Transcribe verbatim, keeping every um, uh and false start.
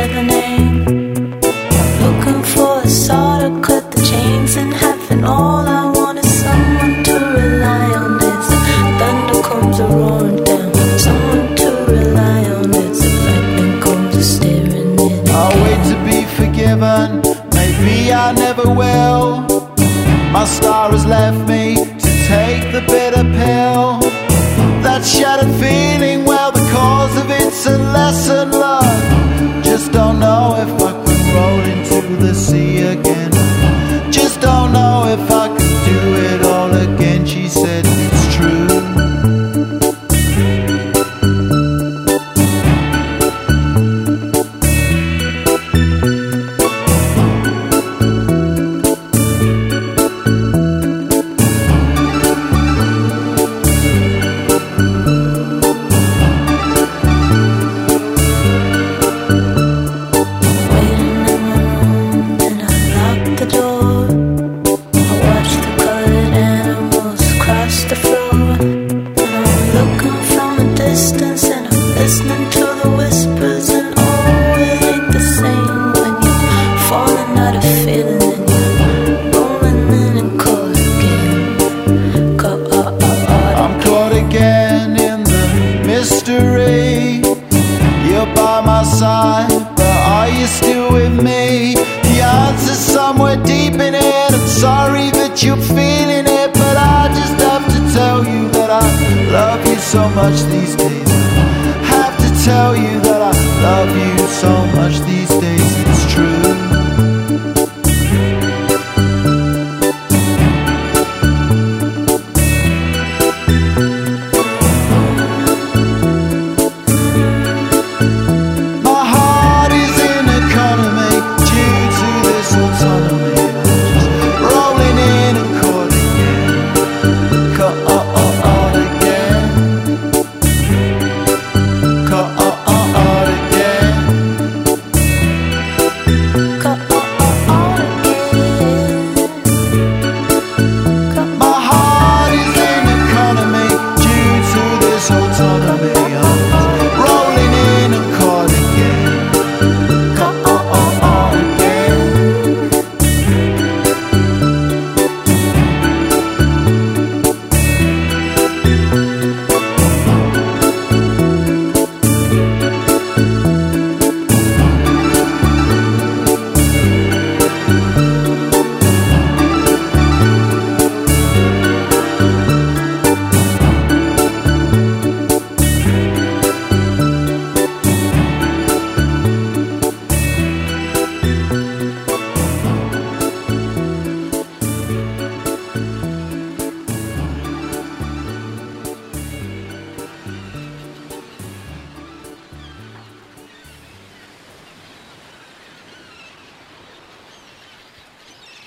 leather name. Looking for a saw to cut the chains in half, and all I want is someone to rely on. This thunder comes a roaring down, someone to rely on. This lightning comes a staring in. I'll wait to be forgiven, maybe I never will. My star has left me to take the bitter pill. That shattered feeling, well, the cause of it's a lesson learned. Just don't know if I could roll into the sea again. Just don't know if I could do it all again. She said it's true. Listening to the whispers, and oh, it ain't the same when you're falling out of feeling and you're rolling in and caught again. Caught, uh, uh, uh, I'm caught again in the mystery. You're by my side, but are you still with me? The answer's somewhere deep in it. I'm sorry that you're feeling it, but I just have to tell you that I love you so much these days. Tell you that I love you so much these days.